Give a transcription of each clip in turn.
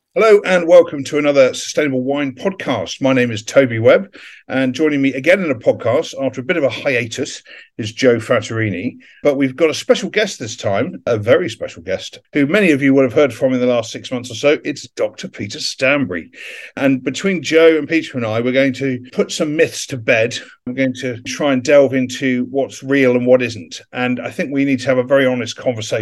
Hello and welcome to another Sustainable Wine podcast. My name is Toby Webb, and joining me again in a podcast after a bit of a hiatus is Joe Fattorini. But we've got a special guest this time, a very special guest, who many of you would have heard from in the last 6 months or so. It's Dr. Peter Stanbury. And between Joe and Peter and I, we're going to put some myths to bed. We're going to try and delve into what's real and what isn't. And I think we need to have a very honest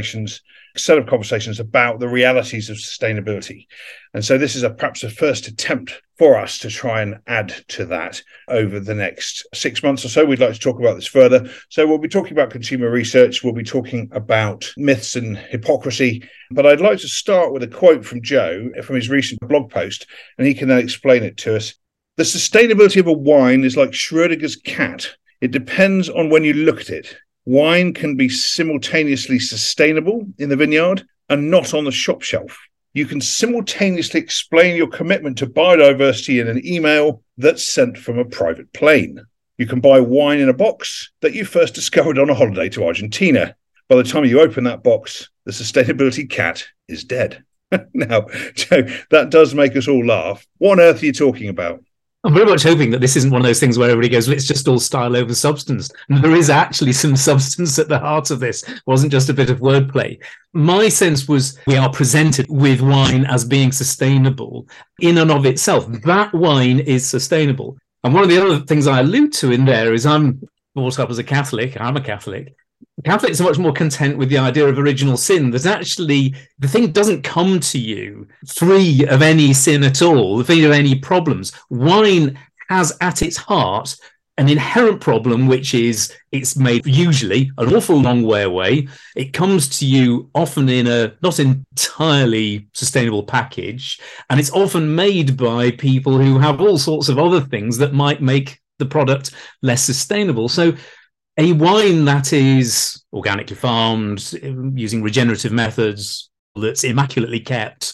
set of conversations about the realities of sustainability. And so this is perhaps a first attempt for us to try and add to that over the next 6 months or so. We'd like to talk about this further. So we'll be talking about consumer research. We'll be talking about myths and hypocrisy. But I'd like to start with a quote from Joe from his recent blog post, and he can then explain it to us. The sustainability of a wine is like Schrödinger's cat. It depends on when you look at it. Wine can be simultaneously sustainable in the vineyard and not on the shop shelf. You can simultaneously explain your commitment to biodiversity in an email that's sent from a private plane. You can buy wine in a box that you first discovered on a holiday to Argentina. By the time you open that box, the sustainability cat is dead. Now, Joe, that does make us all laugh. What on earth are you talking about? I'm very much hoping that this isn't one of those things where everybody goes, let's just all style over substance. And there is actually some substance at the heart of this. It wasn't just a bit of wordplay. My sense was we are presented with wine as being sustainable in and of itself. That wine is sustainable. And one of the other things I allude to in there is I'm brought up as a Catholic. I'm a Catholic. Catholics are much more content with the idea of original sin, that actually the thing doesn't come to you free of any sin at all, free of any problems. Wine has at its heart an inherent problem, which is it's made usually an awful long way away. It comes to you often in a not entirely sustainable package, and it's often made by people who have all sorts of other things that might make the product less sustainable. So a wine that is organically farmed, using regenerative methods, that's immaculately kept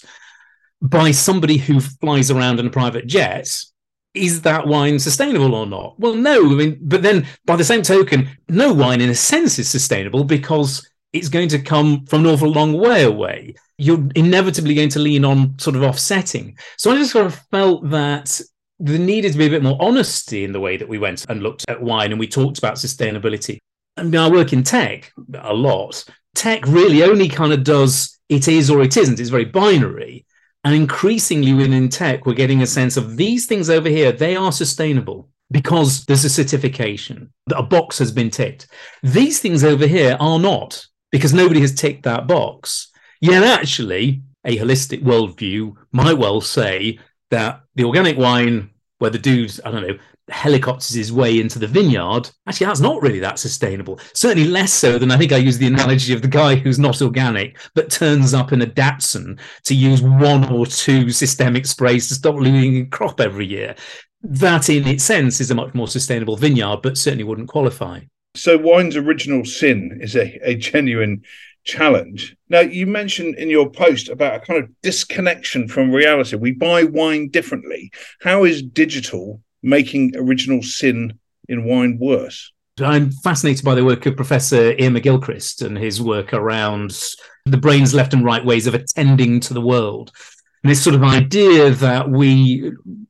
by somebody who flies around in a private jet, is that wine sustainable or not? Well, no. But then by the same token, no wine in a sense is sustainable because it's going to come from an awful long way away. You're inevitably going to lean on sort of offsetting. So I just sort of felt that there needed to be a bit more honesty in the way that we went and looked at wine and we talked about sustainability. I work in tech a lot. Tech really only kind of does it is or it isn't. It's very binary. And increasingly within tech, we're getting a sense of these things over here, they are sustainable because there's a certification, that a box has been ticked. These things over here are not because nobody has ticked that box. Yet actually, a holistic worldview might well say that the organic wine, where the dude, helicopters his way into the vineyard, actually that's not really that sustainable. Certainly less so than I think I use the analogy of the guy who's not organic, but turns up in a Datsun to use one or two systemic sprays to stop losing crop every year. That in its sense is a much more sustainable vineyard, but certainly wouldn't qualify. So wine's original sin is a genuine challenge. Now, you mentioned in your post about a kind of disconnection from reality. We buy wine differently. How is digital making original sin in wine worse? I'm fascinated by the work of Professor Ian McGilchrist and his work around the brain's left and right ways of attending to the world. And this sort of idea that we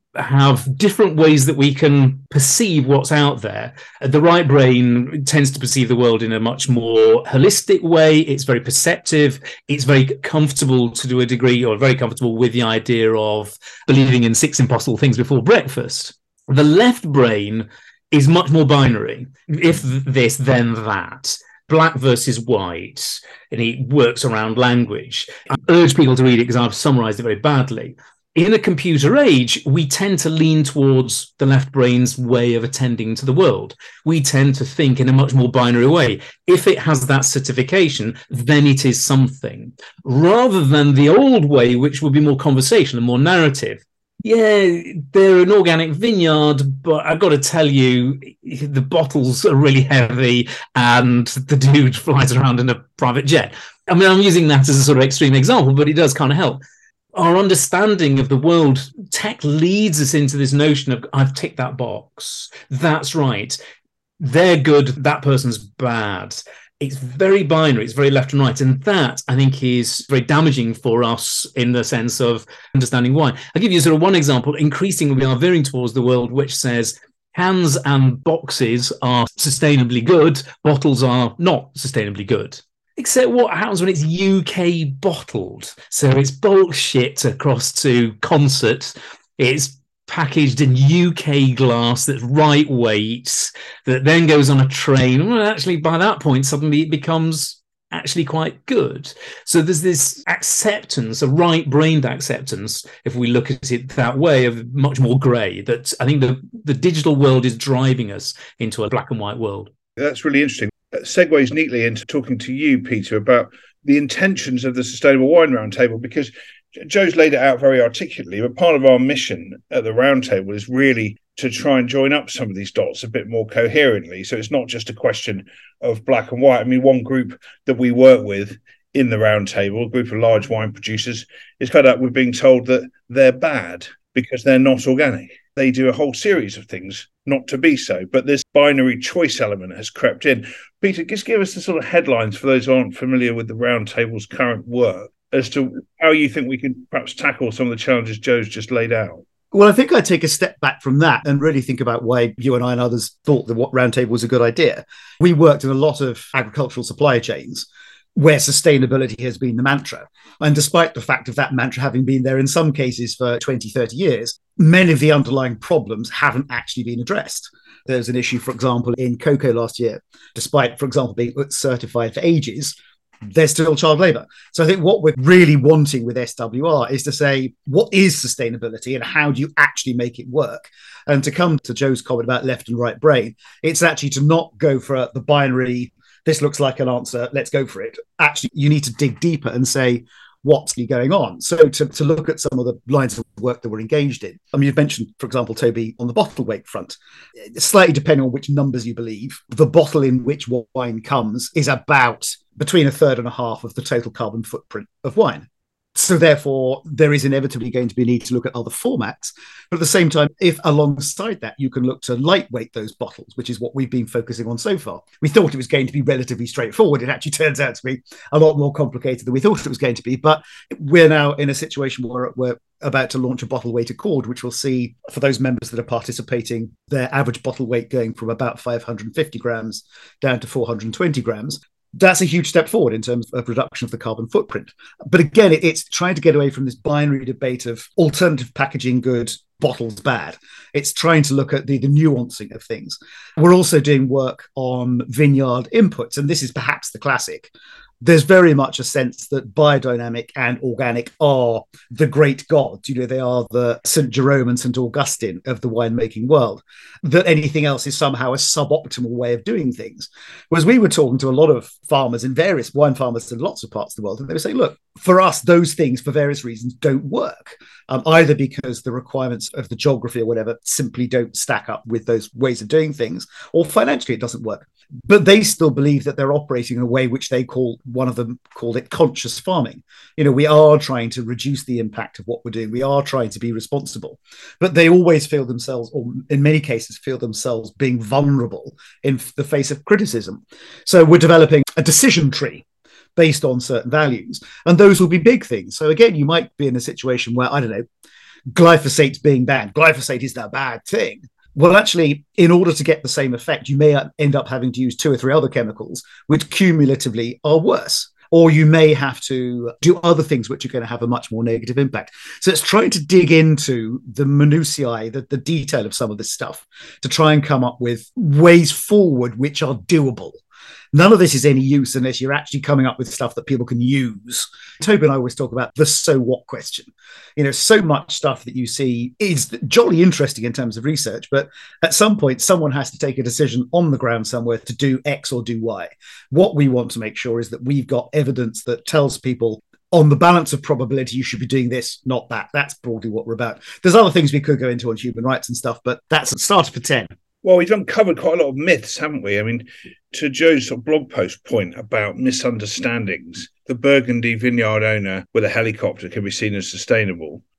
have different ways that we can perceive what's out there. The right brain tends to perceive the world in a much more holistic way. It's very perceptive. It's very comfortable to a degree, or very comfortable with the idea of believing in 6 impossible things before breakfast. The left brain is much more binary. If this, then that. Black versus white. And he works around language. I urge people to read it because I've summarized it very badly. In a computer age, we tend to lean towards the left brain's way of attending to the world. We tend to think in a much more binary way. If it has that certification, then it is something. Rather than the old way, which would be more conversation and more narrative. Yeah, they're an organic vineyard, but I've got to tell you, the bottles are really heavy and the dude flies around in a private jet. I'm using that as a sort of extreme example, but it does kind of help. Our understanding of the world, tech leads us into this notion of, I've ticked that box. That's right. They're good. That person's bad. It's very binary, it's very left and right. And that, I think, is very damaging for us in the sense of understanding why. I'll give you sort of one example. Increasingly, we are veering towards the world which says cans and boxes are sustainably good, bottles are not sustainably good. Except what happens when it's UK bottled? So it's bullshit across to concerts. It's packaged in UK glass that's right weight, that then goes on a train. Well, actually, by that point, suddenly it becomes actually quite good. So there's this acceptance, a right-brained acceptance, if we look at it that way, of much more grey, that I think the digital world is driving us into a black and white world. That's really interesting. That segues neatly into talking to you, Peter, about the intentions of the Sustainable Wine Roundtable, because Joe's laid it out very articulately, but part of our mission at the Roundtable is really to try and join up some of these dots a bit more coherently. So it's not just a question of black and white. I mean, one group that we work with in the Roundtable, a group of large wine producers, is fed up with being told that they're bad because they're not organic. They do a whole series of things not to be so, but this binary choice element has crept in. Peter, just give us the sort of headlines for those who aren't familiar with the Roundtable's current work, as to how you think we can perhaps tackle some of the challenges Joe's just laid out. Well, I think I'd take a step back from that and really think about why you and I and others thought that what Roundtable was a good idea. We worked in a lot of agricultural supply chains where sustainability has been the mantra. And despite the fact of that mantra having been there in some cases for 20, 30 years, many of the underlying problems haven't actually been addressed. There's an issue, for example, in cocoa last year, despite, for example, being certified for ages, there's still child labour. So I think what we're really wanting with SWR is to say, what is sustainability and how do you actually make it work? And to come to Joe's comment about left and right brain, it's actually to not go for the binary, this looks like an answer, let's go for it. Actually, you need to dig deeper and say, what's going on? So to look at some of the lines of work that we're engaged in. I mean, you've mentioned, for example, Toby, on the bottle weight front, slightly depending on which numbers you believe, the bottle in which wine comes is about between a third and a half of the total carbon footprint of wine. So therefore, there is inevitably going to be a need to look at other formats. But at the same time, if alongside that, you can look to lightweight those bottles, which is what we've been focusing on so far. We thought it was going to be relatively straightforward. It actually turns out to be a lot more complicated than we thought it was going to be. But we're now in a situation where we're about to launch a bottle weight accord, which will see, for those members that are participating, their average bottle weight going from about 550 grams down to 420 grams. That's a huge step forward in terms of reduction of the carbon footprint. But again, it's trying to get away from this binary debate of alternative packaging good, bottles bad. It's trying to look at the nuancing of things. We're also doing work on vineyard inputs, and this is perhaps the classic. There's very much a sense that biodynamic and organic are the great gods. You know, they are the St. Jerome and St. Augustine of the winemaking world, that anything else is somehow a suboptimal way of doing things. Whereas we were talking to a lot of farmers in various wine farmers in lots of parts of the world, and they were saying, look, for us, those things for various reasons don't work, either because the requirements of the geography or whatever simply don't stack up with those ways of doing things, or financially it doesn't work. But they still believe that they're operating in a way which they call, one of them called it conscious farming. You know, we are trying to reduce the impact of what we're doing. We are trying to be responsible. But they always feel themselves, or in many cases, feel themselves being vulnerable in the face of criticism. So we're developing a decision tree based on certain values. And those will be big things. So again, you might be in a situation where, I don't know, glyphosate's being banned. Glyphosate is that bad thing. Well, actually, in order to get the same effect, you may end up having to use 2 or 3 other chemicals, which cumulatively are worse. Or you may have to do other things which are going to have a much more negative impact. So it's trying to dig into the minutiae, the detail of some of this stuff, to try and come up with ways forward which are doable. None of this is any use unless you're actually coming up with stuff that people can use. Toby and I always talk about the so what question. You know, so much stuff that you see is jolly interesting in terms of research, but at some point, someone has to take a decision on the ground somewhere to do X or do Y. What we want to make sure is that we've got evidence that tells people, on the balance of probability, you should be doing this, not that. That's broadly what we're about. There's other things we could go into on human rights and stuff, but that's a starter for 10. Well, we've uncovered quite a lot of myths, haven't we? I mean, to Joe's sort of blog post point about misunderstandings, the Burgundy vineyard owner with a helicopter can be seen as sustainable.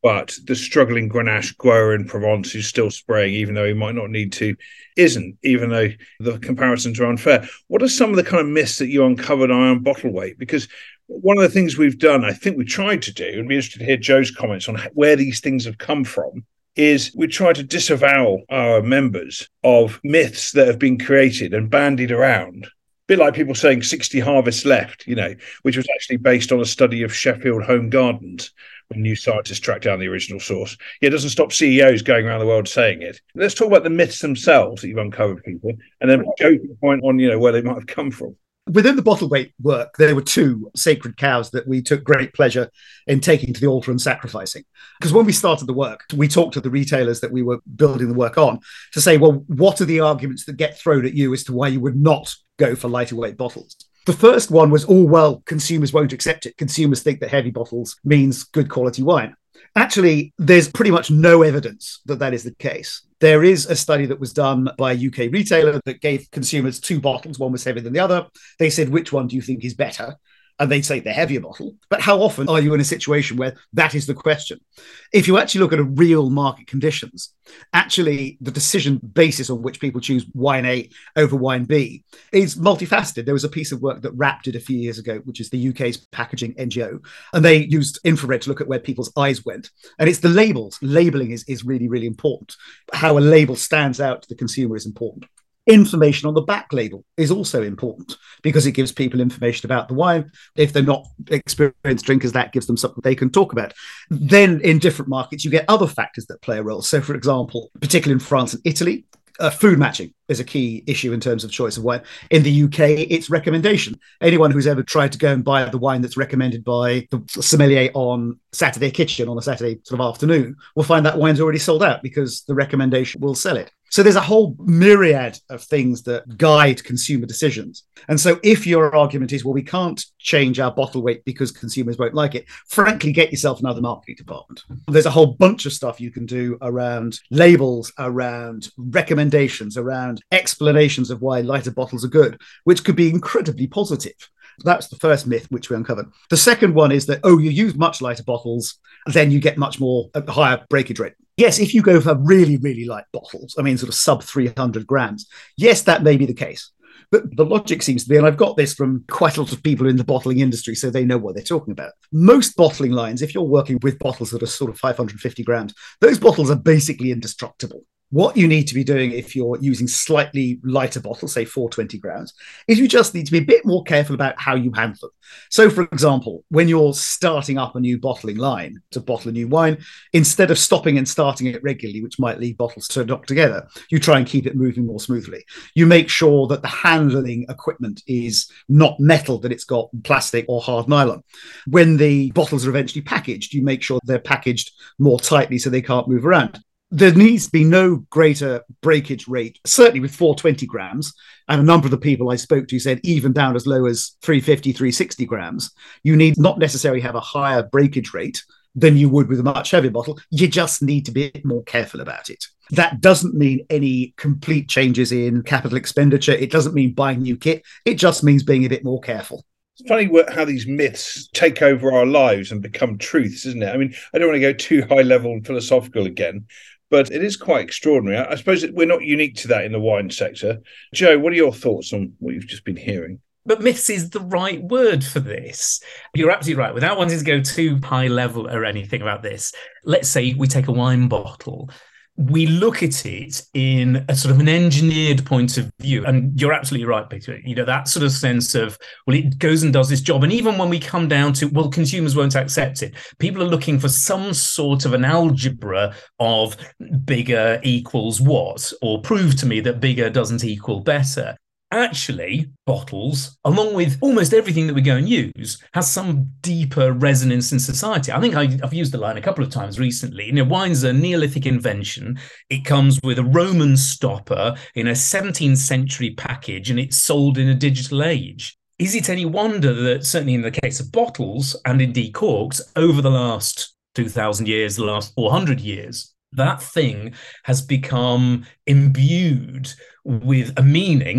but the struggling Grenache grower in Provence who's still spraying, even though he might not need to, isn't, even though the comparisons are unfair. What are some of the kind of myths that you uncovered around bottle weight? Because one of the things we've done, I think we tried to do, and be interested to hear Joe's comments on where these things have come from, is we try to disavow our members of myths that have been created and bandied around. A bit like people saying 60 harvests left, which was actually based on a study of Sheffield Home Gardens when new scientists tracked down the original source. It doesn't stop CEOs going around the world saying it. Let's talk about the myths themselves that you've uncovered, people, and then Joe can point on, where they might have come from. Within the bottle weight work, there were two sacred cows that we took great pleasure in taking to the altar and sacrificing. Because when we started the work, we talked to the retailers that we were building the work on to say, well, what are the arguments that get thrown at you as to why you would not go for lighter weight bottles? The first one was, consumers won't accept it. Consumers think that heavy bottles means good quality wine. Actually, there's pretty much no evidence that that is the case. There is a study that was done by a UK retailer that gave consumers two bottles. One was heavier than the other. They said, which one do you think is better? And they'd say the heavier bottle. But how often are you in a situation where that is the question? If you actually look at a real market conditions, actually the decision basis on which people choose wine A over wine B is multifaceted. There was a piece of work that WRAP did a few years ago, which is the UK's packaging NGO, and they used infrared to look at where people's eyes went. And it's the labels. Labeling is really, really important. How a label stands out to the consumer is important. Information on the back label is also important because it gives people information about the wine. If they're not experienced drinkers, that gives them something they can talk about. Then in different markets, you get other factors that play a role. So, for example, particularly in France and Italy, food matching is a key issue in terms of choice of wine. In the UK, it's recommendation. Anyone who's ever tried to go and buy the wine that's recommended by the sommelier on Saturday Kitchen on a Saturday sort of afternoon will find that wine's already sold out because the recommendation will sell it. So there's a whole myriad of things that guide consumer decisions. And so if your argument is, well, we can't change our bottle weight because consumers won't like it, frankly, get yourself another marketing department. There's a whole bunch of stuff you can do around labels, around recommendations, around explanations of why lighter bottles are good, which could be incredibly positive. That's the first myth which we uncovered. The second one is that, you use much lighter bottles, then you get much more higher breakage rate. Yes, if you go for really, really light bottles, sort of sub 300 grams, yes, that may be the case. But the logic seems to be, and I've got this from quite a lot of people in the bottling industry, so they know what they're talking about. Most bottling lines, if you're working with bottles that are sort of 550 grams, those bottles are basically indestructible. What you need to be doing if you're using slightly lighter bottles, say 420 grams, is you just need to be a bit more careful about how you handle them. So, for example, when you're starting up a new bottling line to bottle a new wine, instead of stopping and starting it regularly, which might lead bottles to knock together, you try and keep it moving more smoothly. You make sure that the handling equipment is not metal, that it's got plastic or hard nylon. When the bottles are eventually packaged, you make sure they're packaged more tightly so they can't move around. There needs to be no greater breakage rate, certainly with 420 grams. And a number of the people I spoke to said even down as low as 350, 360 grams. You need not necessarily have a higher breakage rate than you would with a much heavier bottle. You just need to be a bit more careful about it. That doesn't mean any complete changes in capital expenditure. It doesn't mean buying new kit. It just means being a bit more careful. It's funny how these myths take over our lives and become truths, isn't it? I don't want to go too high level and philosophical again, but it is quite extraordinary. I suppose we're not unique to that in the wine sector. Joe, what are your thoughts on what you've just been hearing? But myths is the right word for this. You're absolutely right. Without wanting to go too high level or anything about this, let's say we take a wine bottle. We look at it in a sort of an engineered point of view. And you're absolutely right, Peter. That sort of sense of, well, it goes and does this job. And even when we come down to, well, consumers won't accept it. People are looking for some sort of an algebra of bigger equals what, or prove to me that bigger doesn't equal better. Actually, bottles, along with almost everything that we go and use, has some deeper resonance in society. I think I've used the line a couple of times recently. Wine's a Neolithic invention. It comes with a Roman stopper in a 17th century package, and it's sold in a digital age. Is it any wonder that, certainly in the case of bottles, and indeed corks, over the last 2,000 years, the last 400 years, that thing has become imbued with a meaning,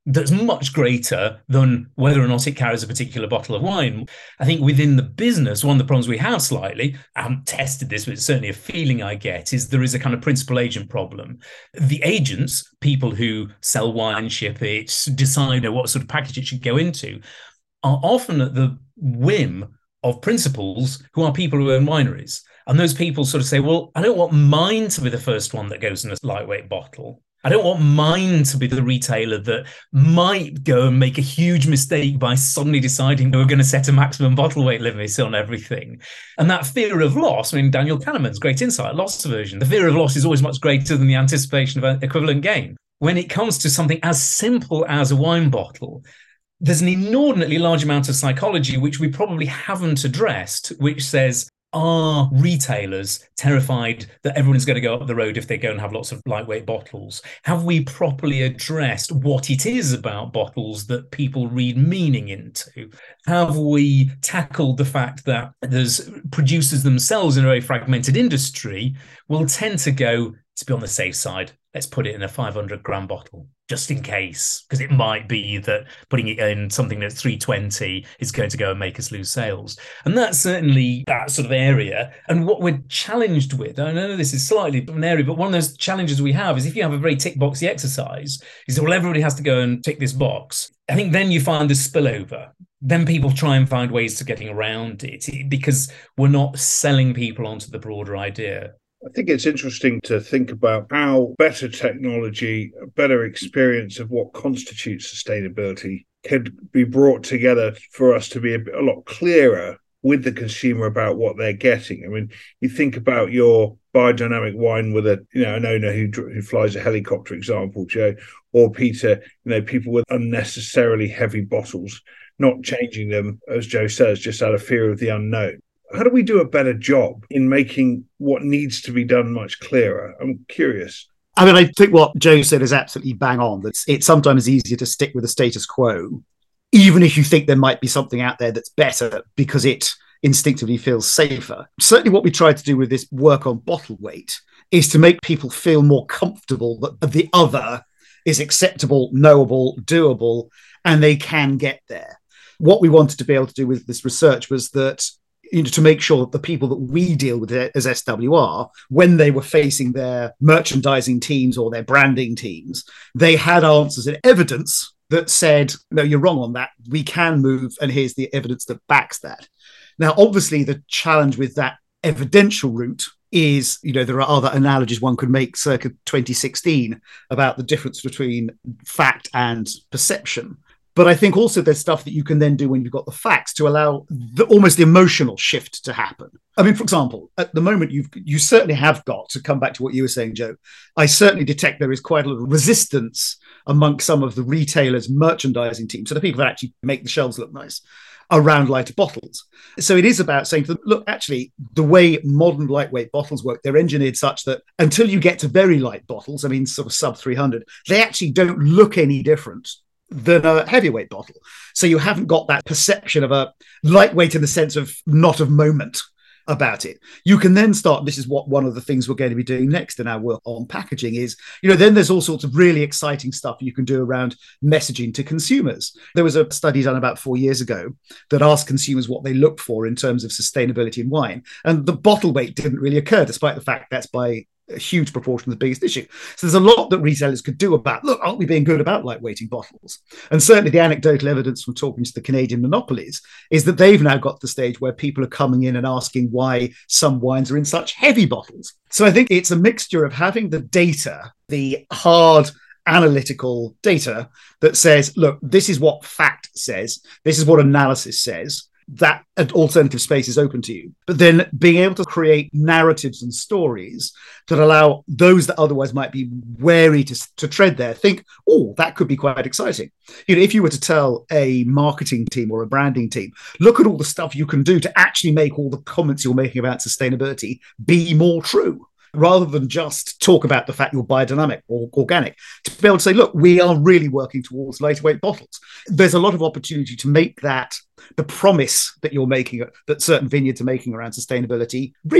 that's much greater than whether or not it carries a particular bottle of wine. I think within the business, one of the problems we have slightly, I haven't tested this, but it's certainly a feeling I get, is there is a kind of principal agent problem. The agents, people who sell wine, ship it, decide what sort of package it should go into, are often at the whim of principals who are people who own wineries. And those people sort of say, well, I don't want mine to be the first one that goes in a lightweight bottle. I don't want mine to be the retailer that might go and make a huge mistake by suddenly deciding we're going to set a maximum bottle weight limit on everything. And that fear of loss, I mean, Daniel Kahneman's great insight, loss aversion. The fear of loss is always much greater than the anticipation of an equivalent gain. When it comes to something as simple as a wine bottle, there's an inordinately large amount of psychology which we probably haven't addressed, which says, are retailers terrified that everyone's going to go up the road if they go and have lots of lightweight bottles? Have we properly addressed what it is about bottles that people read meaning into? Have we tackled the fact that there's producers themselves in a very fragmented industry will tend to go, to be on the safe side, let's put it in a 500-gram bottle, just in case, because it might be that putting it in something that's 320 is going to go and make us lose sales. And that's certainly that sort of area. And what we're challenged with, I know this is slightly an area, but one of those challenges we have is if you have a very tick boxy exercise, you say, well, everybody has to go and tick this box. I think then you find the spillover. Then people try and find ways to getting around it because we're not selling people onto the broader idea. I think it's interesting to think about how better technology, a better experience of what constitutes sustainability could be brought together for us to be a lot clearer with the consumer about what they're getting. I mean, you think about your biodynamic wine with an owner who flies a helicopter, example, Joe, or Peter, people with unnecessarily heavy bottles, not changing them, as Joe says, just out of fear of the unknown. How do we do a better job in making what needs to be done much clearer? I'm curious. I mean, I think what Joe said is absolutely bang on. That it's sometimes easier to stick with the status quo, even if you think there might be something out there that's better because it instinctively feels safer. Certainly what we tried to do with this work on bottle weight is to make people feel more comfortable that the other is acceptable, knowable, doable, and they can get there. What we wanted to be able to do with this research was that to make sure that the people that we deal with as SWR, when they were facing their merchandising teams or their branding teams, they had answers and evidence that said, no, you're wrong on that. We can move, and here's the evidence that backs that. Now, obviously, the challenge with that evidential route is, there are other analogies one could make circa 2016 about the difference between fact and perception. But I think also there's stuff that you can then do when you've got the facts to allow the almost emotional shift to happen. I mean, for example, at the moment, you certainly have got, to come back to what you were saying, Joe, I certainly detect there is quite a lot of resistance amongst some of the retailers' merchandising teams, so the people that actually make the shelves look nice, around lighter bottles. So it is about saying to them, look, actually, the way modern lightweight bottles work, they're engineered such that until you get to very light bottles, I mean, sort of sub 300, they actually don't look any different than a heavyweight bottle. So you haven't got that perception of a lightweight in the sense of not of moment about it. You can then start, this is what one of the things we're going to be doing next in our work on packaging is, then there's all sorts of really exciting stuff you can do around messaging to consumers. There was a study done about 4 years ago that asked consumers what they look for in terms of sustainability in wine. And the bottle weight didn't really occur, despite the fact that's by a huge proportion of the biggest issue. So there's a lot that retailers could do about, look, aren't we being good about lightweighting bottles? And certainly the anecdotal evidence from talking to the Canadian monopolies is that they've now got to the stage where people are coming in and asking why some wines are in such heavy bottles. So I think it's a mixture of having the data, the hard analytical data that says, look, this is what fact says, this is what analysis says, that an alternative space is open to you. But then being able to create narratives and stories that allow those that otherwise might be wary to tread there, think, oh, that could be quite exciting. If you were to tell a marketing team or a branding team, look at all the stuff you can do to actually make all the comments you're making about sustainability be more true, rather than just talk about the fact you're biodynamic or organic, to be able to say, look, we are really working towards lighter weight bottles. There's a lot of opportunity to make that the promise that you're making, that certain vineyards are making around sustainability, real.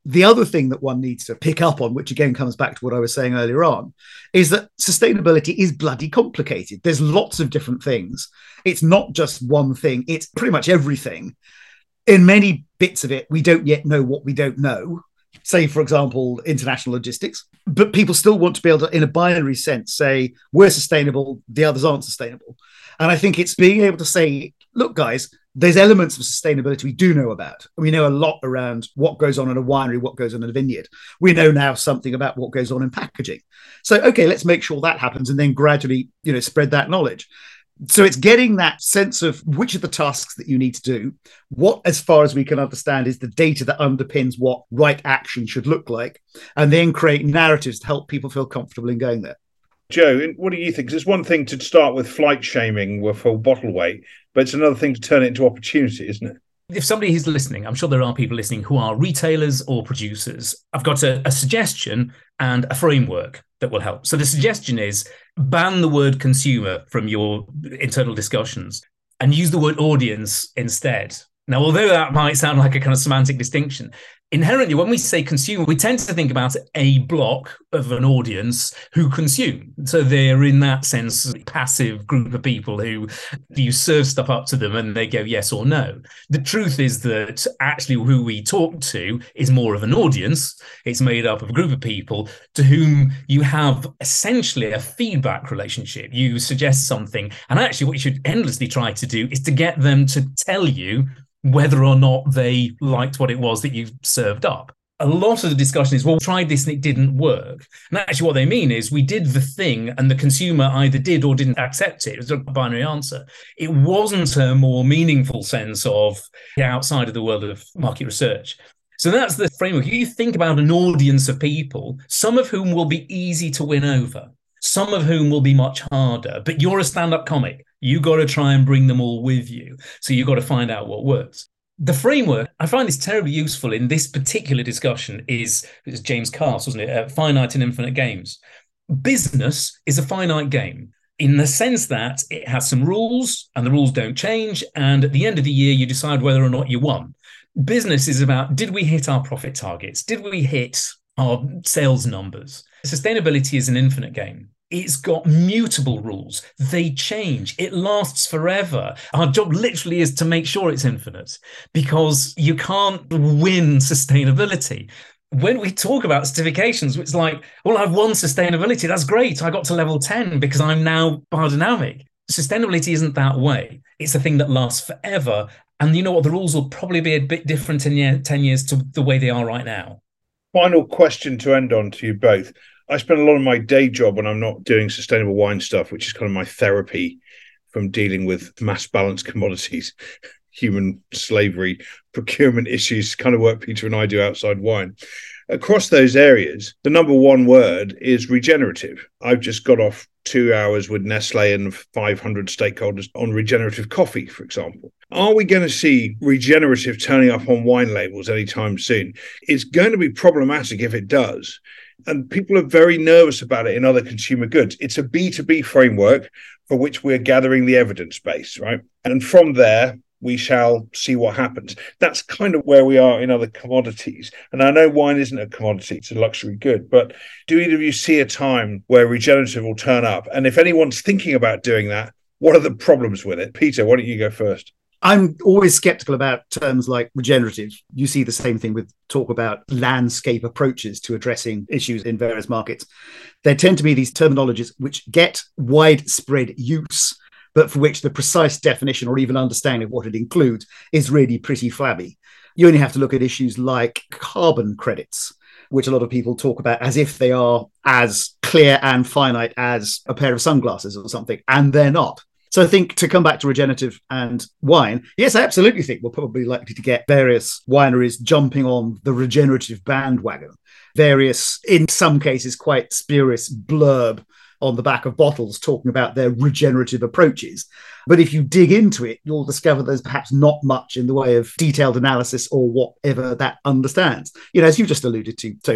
The other thing that one needs to pick up on, which again comes back to what I was saying earlier on, is that sustainability is bloody complicated. There's lots of different things. It's not just one thing, it's pretty much everything. In many bits of it, we don't yet know what we don't know. Say, for example, international logistics. But people still want to be able to, in a binary sense, say, we're sustainable, the others aren't sustainable. And I think it's being able to say, look, guys, there's elements of sustainability we do know about. We know a lot around what goes on in a winery, what goes on in a vineyard. We know now something about what goes on in packaging. So, okay, let's make sure that happens and then gradually, spread that knowledge. So it's getting that sense of which are the tasks that you need to do. What, as far as we can understand, is the data that underpins what right action should look like, and then create narratives to help people feel comfortable in going there. Joe, what do you think? 'Cause it's one thing to start with flight shaming for bottle weight, but it's another thing to turn it into opportunity, isn't it? If somebody who's listening, I'm sure there are people listening who are retailers or producers. I've got a suggestion and a framework that will help. So the suggestion is ban the word consumer from your internal discussions and use the word audience instead. Now, although that might sound like a kind of semantic distinction, inherently, when we say consumer, we tend to think about a block of an audience who consume. So they're, in that sense, a passive group of people who you serve stuff up to them and they go yes or no. The truth is that actually who we talk to is more of an audience. It's made up of a group of people to whom you have essentially a feedback relationship. You suggest something, and actually what you should endlessly try to do is to get them to tell you whether or not they liked what it was that you served up. A lot of the discussion is, well, we tried this and it didn't work. And actually what they mean is we did the thing and the consumer either did or didn't accept it. It was a binary answer. It wasn't a more meaningful sense of outside of the world of market research. So that's the framework. You think about an audience of people, some of whom will be easy to win over, some of whom will be much harder, but you're a stand-up comic. You got to try and bring them all with you. So you've got to find out what works. The framework, I find this terribly useful in this particular discussion, is James Cass, wasn't it? Finite and infinite games. Business is a finite game in the sense that it has some rules and the rules don't change. And at the end of the year, you decide whether or not you won. Business is about, did we hit our profit targets? Did we hit our sales numbers? Sustainability is an infinite game. It's got mutable rules. They change. It lasts forever. Our job literally is to make sure it's infinite because you can't win sustainability. When we talk about certifications, it's like, well, I've won sustainability. That's great. I got to level 10 because I'm now biodynamic. Sustainability isn't that way. It's a thing that lasts forever. And you know what? The rules will probably be a bit different in 10 years to the way they are right now. Final question to end on to you both. I spend a lot of my day job when I'm not doing sustainable wine stuff, which is kind of my therapy from dealing with mass balance commodities, human slavery, procurement issues, kind of work Peter and I do outside wine. Across those areas, the number one word is regenerative. I've just got off 2 hours with Nestle and 500 stakeholders on regenerative coffee, for example. Are we going to see regenerative turning up on wine labels anytime soon? It's going to be problematic if it does. And people are very nervous about it in other consumer goods. It's a B2B framework for which we're gathering the evidence base, right? And from there, we shall see what happens. That's kind of where we are in other commodities. And I know wine isn't a commodity, it's a luxury good, but do either of you see a time where regenerative will turn up? And if anyone's thinking about doing that, what are the problems with it? Peter, why don't you go first? I'm always skeptical about terms like regenerative. You see the same thing with talk about landscape approaches to addressing issues in various markets. There tend to be these terminologies which get widespread use, but for which the precise definition or even understanding of what it includes is really pretty flabby. You only have to look at issues like carbon credits, which a lot of people talk about as if they are as clear and finite as a pair of sunglasses or something, and they're not. So I think, to come back to regenerative and wine, yes, I absolutely think we're probably likely to get various wineries jumping on the regenerative bandwagon, various, in some cases, quite spurious blurb on the back of bottles talking about their regenerative approaches. But if you dig into it, you'll discover there's perhaps not much in the way of detailed analysis or whatever that understands. You know, as you just alluded to, Toby,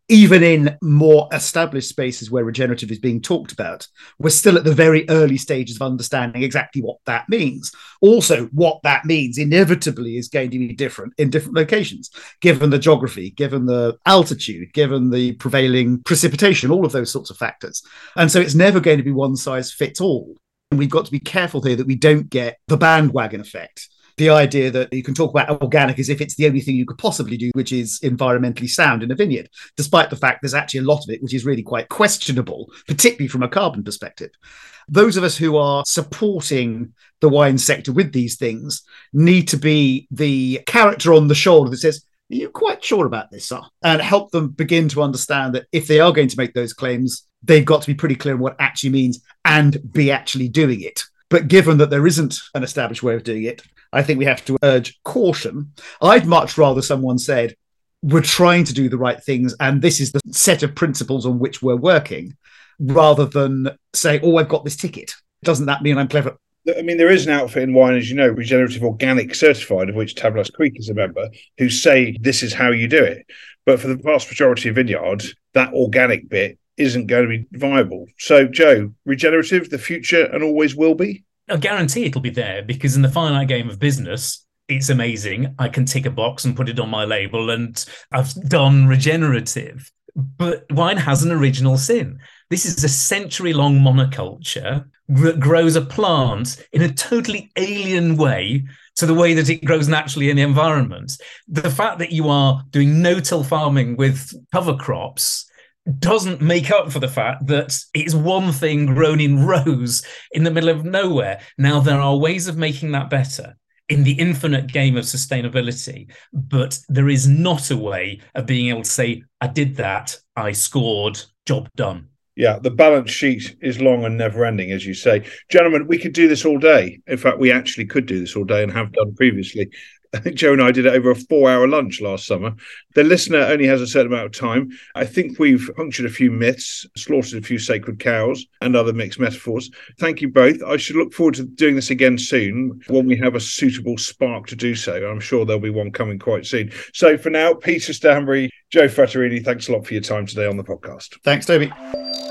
even in more established spaces where regenerative is being talked about, we're still at the very early stages of understanding exactly what that means. Also, what that means inevitably is going to be different in different locations, given the geography, given the altitude, given the prevailing precipitation, all of those sorts of factors. And so it's never going to be one size fits all. And we've got to be careful here that we don't get the bandwagon effect. The idea that you can talk about organic as if it's the only thing you could possibly do, which is environmentally sound in a vineyard, despite the fact there's actually a lot of it which is really quite questionable, particularly from a carbon perspective. Those of us who are supporting the wine sector with these things need to be the character on the shoulder that says, are you quite sure about this, sir? And help them begin to understand that if they are going to make those claims, they've got to be pretty clear on what it actually means and be actually doing it. But given that there isn't an established way of doing it, I think we have to urge caution. I'd much rather someone said, we're trying to do the right things, and this is the set of principles on which we're working, rather than say, oh, I've got this ticket. Doesn't that mean I'm clever? I mean, there is an outfit in wine, as you know, Regenerative Organic Certified, of which Tablas Creek is a member, who say this is how you do it. But for the vast majority of vineyards, that organic bit isn't going to be viable. So, Joe, regenerative, the future and always will be? I guarantee it'll be there, because in the finite game of business, it's amazing. I can tick a box and put it on my label, and I've done regenerative. But wine has an original sin. This is a century-long monoculture that grows a plant in a totally alien way to the way that it grows naturally in the environment. The fact that you are doing no-till farming with cover crops doesn't make up for the fact that it's one thing grown in rows in the middle of nowhere. Now, there are ways of making that better in the infinite game of sustainability, but there is not a way of being able to say, I did that, I scored, job done. Yeah, the balance sheet is long and never ending, as you say. Gentlemen, we could do this all day. In fact, we actually could do this all day and have done previously. I think Joe and I did it over a 4-hour lunch last summer. The listener only has a certain amount of time. I think we've punctured a few myths, slaughtered a few sacred cows and other mixed metaphors. Thank you both. I should look forward to doing this again soon when we have a suitable spark to do so. I'm sure there'll be one coming quite soon. So for now, Peter Stanbury, Joe Fratterini, thanks a lot for your time today on the podcast. Thanks, Toby.